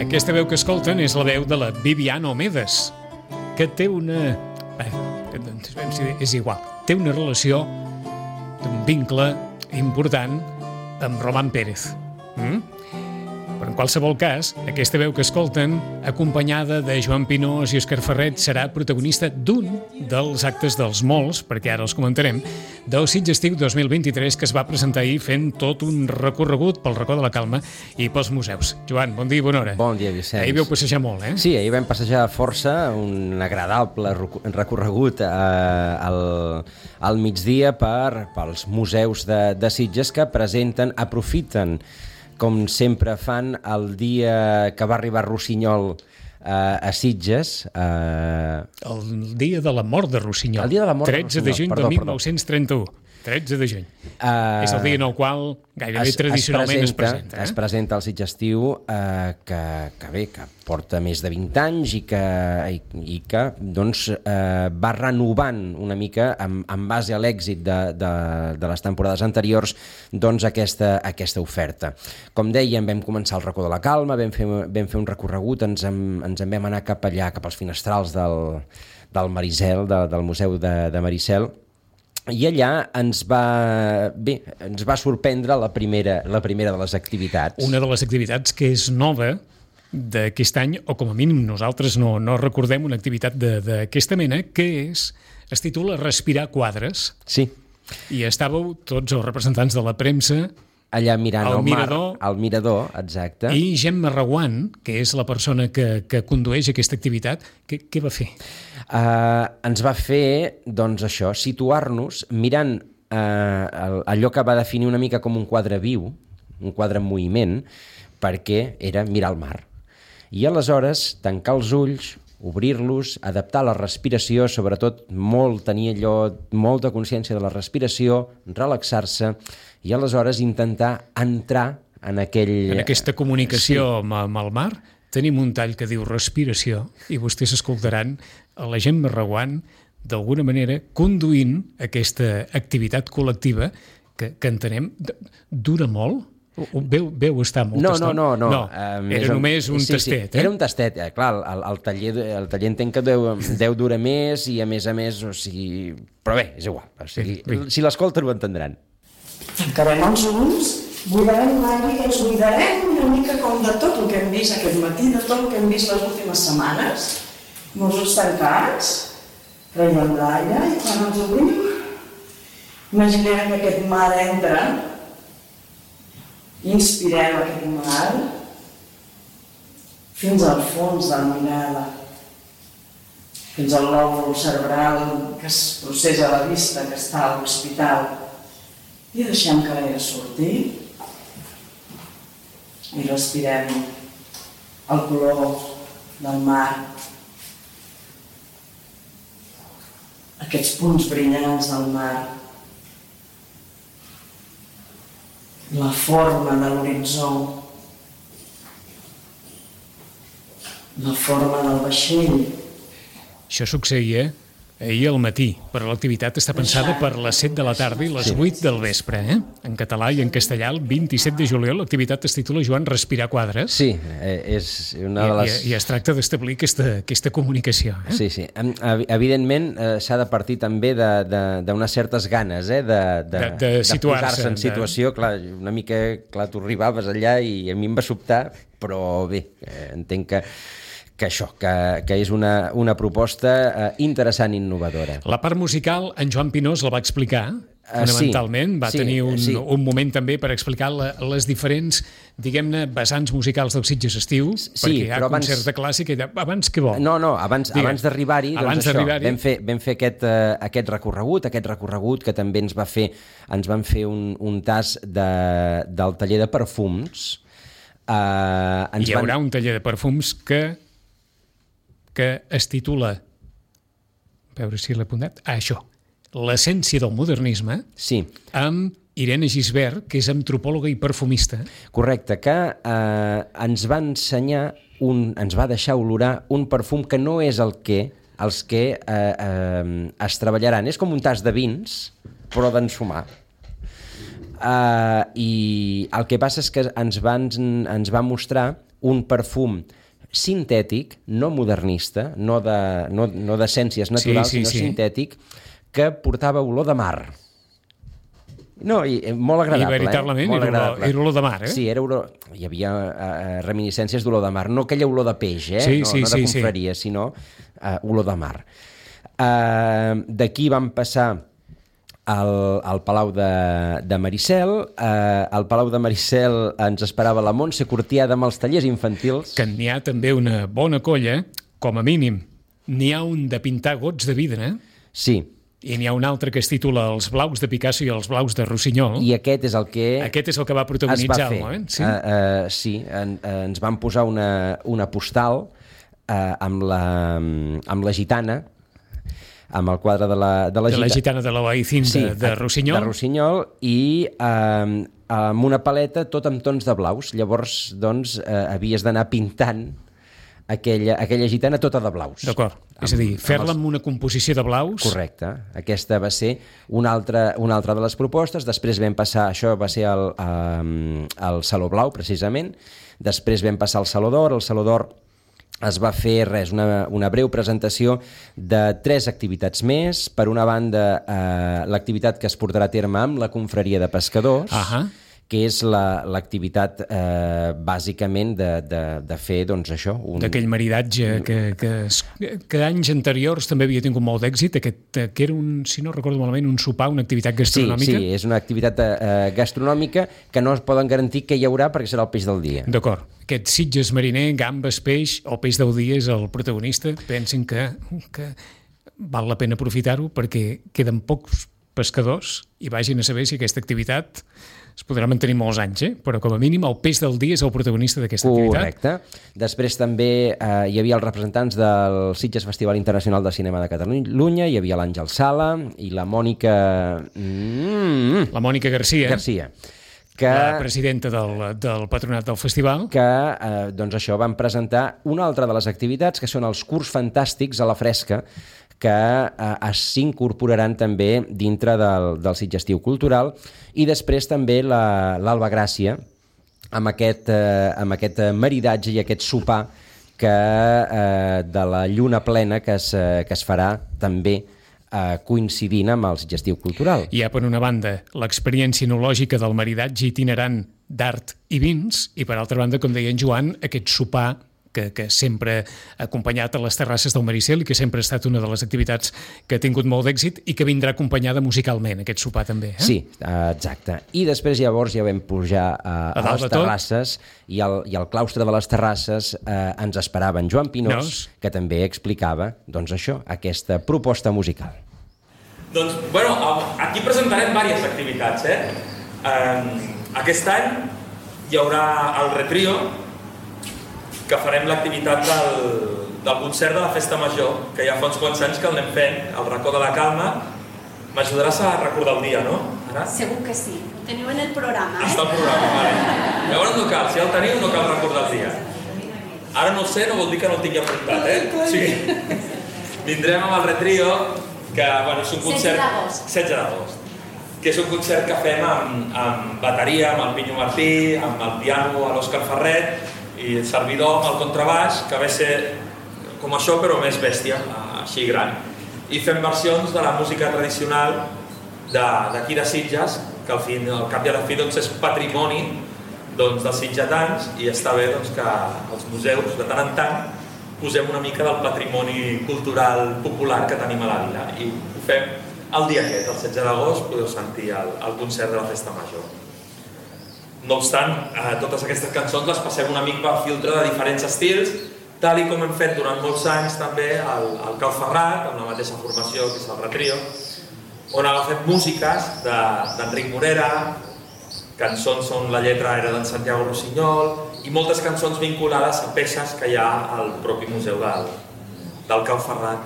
Aquesta veu que escolten és la veu de la Viviana Omedes, que té una... és igual. Té una relació d'un vincle important amb Roman Pérez. Però en qualsevol cas, aquesta veu que escolten, acompanyada de Joan Pinós i Òscar Ferret, serà protagonista d'un dels actes dels molts, perquè ara els comentarem, del Sitges Estiu 2023, que es va presentar ahir fent tot un recorregut pel Racó de la Calma i pels museus. Joan, bon dia i bona hora. Bon dia, Vicenç. Ahir vau passejar molt, eh? Sí, ahir vam passejar força, un agradable recorregut al migdia pels museus de Sitges que aprofiten com sempre fan el dia que va arribar Rossinyol a Sitges. El dia de la mort de Rossinyol. El dia de la mort 13 de juny de 1931. 13 de juny. És el dia en el qual gairebé tradicionalment es presenta. Es presenta el Sitges Estiu, que porta més de 20 anys i que doncs, va renovant una mica en base a l'èxit de les temporades anteriors doncs, aquesta oferta. Com dèiem, vam començar el Racó de la Calma, vam fer un recorregut, ens en vam anar cap allà, cap als finestrals del Maricel, del Museu de Maricel, i allà ens va sorprendre la primera de les activitats. Una de les activitats que és nova d'aquest any, o com a mínim nosaltres no recordem una activitat d'aquesta mena, que es titula Respirar quadres. Sí. I estàveu tots els representants de la premsa allà mirant al mar, al mirador, exacte. I Gemma Reguant, que és la persona que condueix aquesta activitat, què va fer? Ens va fer, doncs això, situar-nos mirant allò que va definir una mica com un quadre viu, un quadre en moviment, perquè era mirar el mar. I aleshores tancar els ulls, obrir-los, adaptar la respiració, sobretot tenir molta consciència de la respiració, relaxar-se i aleshores intentar entrar en aquesta comunicació amb el mar. Tenim un tall que diu respiració i vostès escoltaran a la Gemma Reguant d'alguna manera conduint aquesta activitat col·lectiva que entenem dura molt. Veu estar molt tastat? No. Era només un tastet. Sí. Era un tastet. Clar, el taller entenc que deu durar més i a més, o sigui... Però bé, és igual. O sigui, si l'escolten ho entendran. Tancarem els ulls, buidarem l'aire i ens buidarem una mica com de tot el que hem vist aquest matí, de tot el que hem vist les últimes setmanes. Amb els ulls tancats, traiem l'aire i quan ens obrim, imaginem que aquest mar entra. Inspirem aquest mar fins al fons de la mirada, fins al lòbul cerebral que es processa a la vista, que està a l'hospital. I deixem que l'aire surti i respirem el color del mar, aquests punts brillants del mar, la forma de l'horitzó, la forma del vaixell. Això succeïa ahir al matí, però l'activitat està pensada per les 7 de la tarda i les 8 del vespre. En català i en castellà, el 27 de juliol, l'activitat es titula, Joan, Respirar quadres. Sí, és una de les... I es tracta d'establir aquesta comunicació. Sí. Evidentment, s'ha de partir també d'unes certes ganes de posar-se en situació. Clar, una mica, tu arribaves allà i a mi em va sobtar, però bé, entenc que és una proposta interessant i innovadora. La part musical, en Joan Pinós la va explicar, fonamentalment. Va tenir un moment també per explicar les diferents, diguem-ne, vessants musicals del Sitges Estiu, perquè hi ha concert de clàssica i abans què vol? No, abans d'arribar-hi, vam fer aquest recorregut que també ens van fer un tas del taller de perfums. Hi haurà un taller de perfums que es titula, a veure si l'he apuntat, això, l'essència del modernisme, amb Irene Gisbert, que és antropòloga i perfumista. Correcte, que ens va ensenyar, ens va deixar olorar un perfum que no és els que es treballaran. És com un tas de vins, però d'ensumar. I el que passa és que ens va mostrar un perfum sintètic, no modernista, no d'essències naturals, sinó sintètic, que portava olor de mar. No, i molt agradable. I veritablement era olor de mar, eh? Sí, hi havia reminiscències d'olor de mar, no aquella olor de peix, no de confraria, sinó olor de mar. D'aquí vam passar al Palau de Maricel. Al Palau de Maricel ens esperava la Montse Cortiada amb els tallers infantils. Que n'hi ha també una bona colla, com a mínim. N'hi ha un de pintar gots de vidre. Sí. I n'hi ha un altre que es titula Els blaus de Picasso i els blaus de Rossinyol. I aquest és el que va protagonitzar el moment. Sí, ens van posar una postal amb la gitana, amb el quadre de la gitana de l'Oaí Cinta de Rossinyol. De Rossinyol, i amb una paleta tot amb tons de blaus. Llavors, doncs, havies d'anar pintant aquella gitana tota de blaus. D'acord. És a dir, fer-la amb una composició de blaus. Correcte. Aquesta va ser una altra de les propostes. Després vam passar, això va ser al Saló Blau, precisament. Després vam passar al Saló d'Or. El Saló d'Or es va fer una breu presentació de 3 activitats més. Per una banda, l'activitat que es portarà a terme amb la confraria de pescadors, que és l'activitat bàsicament de fer, doncs, això. D'aquell maridatge que anys anteriors també havia tingut molt d'èxit, que era, si no recordo malament, un sopar, una activitat gastronòmica. Sí, és una activitat gastronòmica que no es poden garantir que hi haurà perquè serà el peix del dia. D'acord. Aquest Sitges mariner, gambes, peix, el peix del dia és el protagonista. Pensen que val la pena aprofitar-ho perquè queden pocs pescadors i vagin a saber si aquesta activitat es podrà mantenir molts anys, però com a mínim el peix del dia és el protagonista d'aquesta activitat. Correcte. Després també hi havia els representants del Sitges Festival Internacional de Cinema de Catalunya, hi havia l'Àngel Sala i la Mònica... La Mònica Garcia. La presidenta del patronat del festival. Que, doncs això, van presentar una altra de les activitats, que són els curs fantàstics a la fresca, que s'incorporaran també dintre del Sitgestiu Cultural, i després també l'Alba Gràcia, amb aquest maridatge i aquest sopar de la lluna plena que es farà també coincidint amb el Sitgestiu Cultural. Hi ha, per una banda, l'experiència enològica del maridatge itinerant d'art i vins, i per altra banda, com deia en Joan, aquest sopar que sempre ha acompanyat a les terrasses del Maricel i que sempre ha estat una de les activitats que ha tingut molt d'èxit i que vindrà acompanyada musicalment, aquest sopar també. Sí, exacte. I després llavors ja vam pujar a les terrasses i al claustre de les terrasses ens esperava en Joan Pinós, que també explicava, doncs això, aquesta proposta musical. Doncs, bueno, aquí presentarem diverses activitats, Aquest any hi haurà el Retrio, que farem l'activitat del concert de la Festa Major, que ja fa uns quants anys que el anem fent, al racó de la Calma. M'ajudaràs a recordar el dia, no? Ara? Segur que sí. Ho teniu en el programa, Està al programa, vale. Llavors no cal, si ja el teniu no cal recordar el dia. Ara no sé, no vol dir que no el tingui apuntat, Sí. Vindrem amb el Retrio, que és un concert... 16 d'agost. Que és un concert que fem amb bateria, amb el Pinyo Martí, amb el piano, l'Òscar Ferret, i el servidor amb el contrabaix, que ve ser com això però més bèstia, així gran. I fem versions de la música tradicional d'aquí de Sitges, que al cap i a la fi és patrimoni dels sitgetans, i està bé que els museus de tant en tant posem una mica del patrimoni cultural popular que tenim a la vila. I ho fem el dia aquest, el 16 d'agost, podeu sentir el concert de la Festa Major. No obstant, totes aquestes cançons les passem una mica per filtre de diferents estils, tal com hem fet durant molts anys també al Cal Ferrat, amb la mateixa formació que és el Retrio, on agafem músiques d'Enric Morera, cançons on la lletra era d'en Santiago Rossinyol, i moltes cançons vinculades a peces que hi ha al propi museu del Cal Ferrat.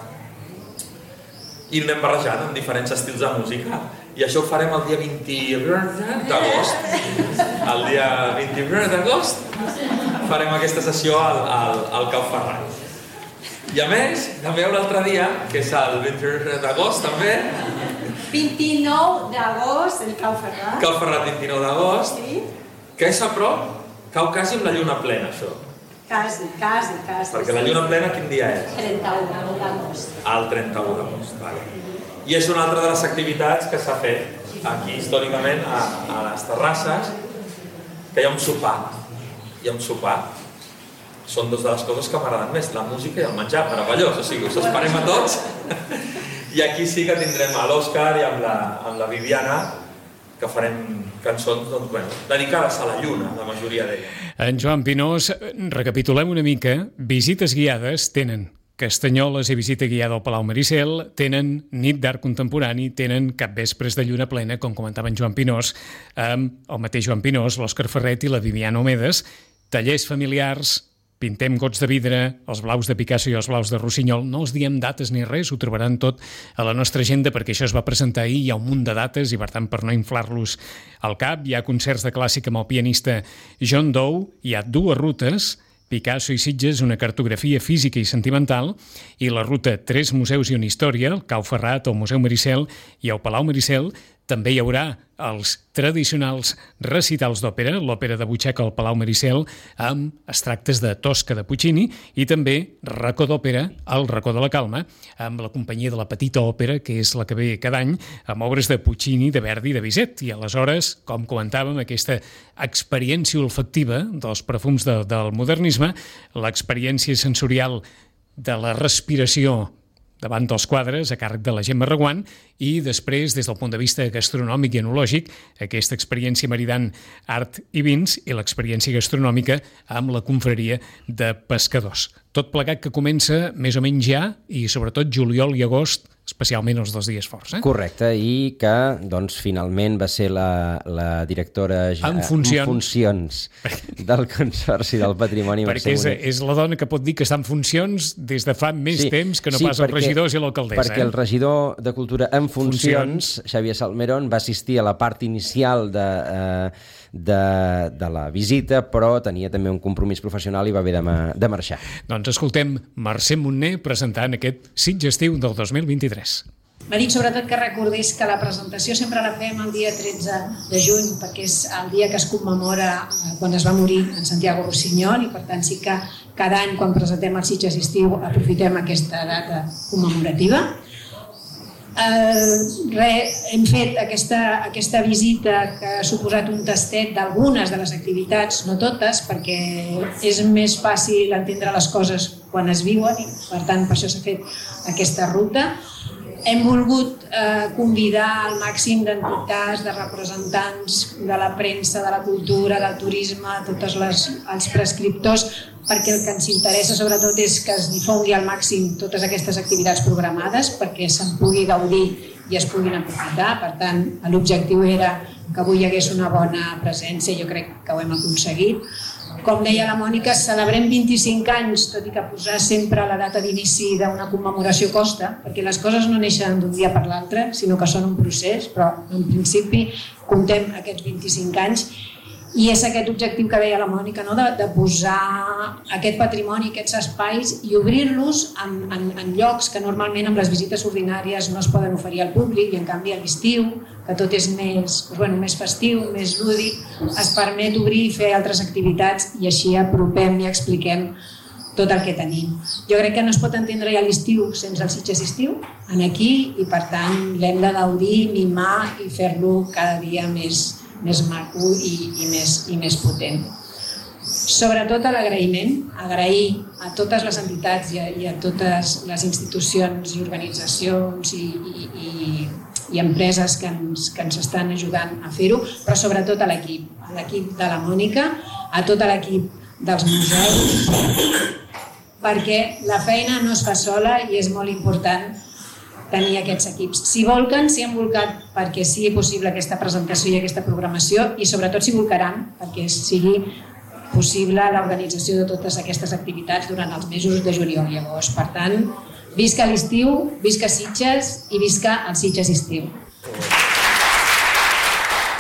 I anem barrejant amb diferents estils de música. I això ho farem el dia 20 d'agost. El dia 21 d'agost farem aquesta sessió al Cal Ferrat. I a més, també hi ha un altre dia, que és el 21 d'agost també. 29 d'agost, el Cal Ferrat. Cal Ferrat, 29 d'agost. Sí. Que és a prop, cau quasi amb la lluna plena, això. Quasi. Perquè la lluna plena quin dia és? 31 d'agost. El 31 d'agost, vale. I és una altra de les activitats que s'ha fet aquí històricament a les terrasses, que hi ha un sopar. Són dues de les coses que m'agraden més, la música i el menjar, meravellós, o sigui, us esperem a tots. I aquí sí que tindrem a l'Òscar i amb la Viviana, que farem cançons dedicades a la lluna, la majoria d'elles. En Joan Pinós, recapitulem una mica. Visites guiades tenen Castanyoles i visita guiada al Palau Maricel, tenen nit d'art contemporani, tenen capvespres de lluna plena, com comentava en Joan Pinós, amb el mateix Joan Pinós, l'Òscar Ferret i la Viviana Omedes, tallers familiars, pintem gots de vidre, els blaus de Picasso i els blaus de Rossinyol. No els diem dates ni res, ho trobaran tot a la nostra agenda perquè això es va presentar ahir, hi ha un munt de dates i per tant per no inflar-los al cap hi ha concerts de clàssic amb el pianista John Doe, hi ha dues rutes, Picasso i Sitges, una cartografia física i sentimental, i la ruta 3 museus i una història, el Cau Ferrat, el Museu Maricel i el Palau Maricel. També hi haurà els tradicionals recitals d'òpera, l'òpera de butxaca al Palau Maricel, amb extractes de Tosca de Puccini, i també racó d'òpera al Racó de la Calma, amb la companyia de la Petita Òpera, que és la que ve cada any, amb obres de Puccini, de Verdi i de Bizet. I aleshores, com comentàvem, aquesta experiència olfactiva dels perfums del modernisme, l'experiència sensorial de la respiració davant dels quadres a càrrec de la Gemma Reguant i després, des del punt de vista gastronòmic i enològic, aquesta experiència maridant art i vins i l'experiència gastronòmica amb la confraria de pescadors. Tot plegat que comença més o menys ja i sobretot juliol i agost, especialment els 2 dies forts. Correcte, i que doncs, finalment va ser la directora en funcions del Consorci del Patrimoni. Perquè és la dona que pot dir que està en funcions des de fa més temps que no pas els regidors i l'alcaldessa. Perquè el regidor de Cultura en funcions, Xavier Salmerón, va assistir a la part inicial de la visita, però tenia també un compromís professional i va haver de marxar. Doncs escoltem Mercè Montner presentant aquest Sitges estiu del 2023. M'ha dit sobretot que recordés que la presentació sempre la fem el dia 13 de juny perquè és el dia que es commemora quan es va morir en Santiago Rossinyol i per tant sí que cada any quan presentem el Sitges estiu aprofitem aquesta data commemorativa. Hem fet aquesta visita que ha suposat un tastet d'algunes de les activitats, no totes, perquè és més fàcil entendre les coses quan es viuen i per tant per això s'ha fet aquesta ruta. Hem volgut convidar al màxim d'entitats, de representants de la premsa, de la cultura, del turisme, tots els prescriptors, perquè el que ens interessa sobretot és que es difongui al màxim totes aquestes activitats programades perquè se'n pugui gaudir i es puguin aprofitar. Per tant, l'objectiu era que avui hi hagués una bona presència i jo crec que ho hem aconseguit. Com deia la Mònica, celebrem 25 anys, tot i que posar sempre la data d'inici d'una commemoració costa, perquè les coses no neixen d'un dia per l'altre, sinó que són un procés, però en principi comptem aquests 25 anys i és aquest objectiu que deia la Mònica, no? de posar aquest patrimoni, aquests espais i obrir-los en llocs que normalment amb les visites ordinàries no es poden oferir al públic i en canvi a l'estiu, que tot és més festiu, més lúdic, es permet obrir i fer altres activitats i així apropem i expliquem tot el que tenim. Jo crec que no es pot entendre ja l'estiu sense el Sitges estiu aquí i per tant l'hem de gaudir, mimar i fer-lo cada dia més maco i més potent. Sobretot l'agraïment, agrair a totes les entitats i a totes les institucions i organitzacions i empreses que ens estan ajudant a fer-ho, però sobretot a l'equip de la Mònica, a tot l'equip dels museus, perquè la feina no es fa sola i és molt important tenir aquests equips. Si volquen, s'hi han volcat perquè sigui possible aquesta presentació i aquesta programació i sobretot s'hi volcaran perquè sigui possible l'organització de totes aquestes activitats durant els mesos de juliol i agost. Per tant, visca l'estiu, visca Sitges i visca el Sitges estiu.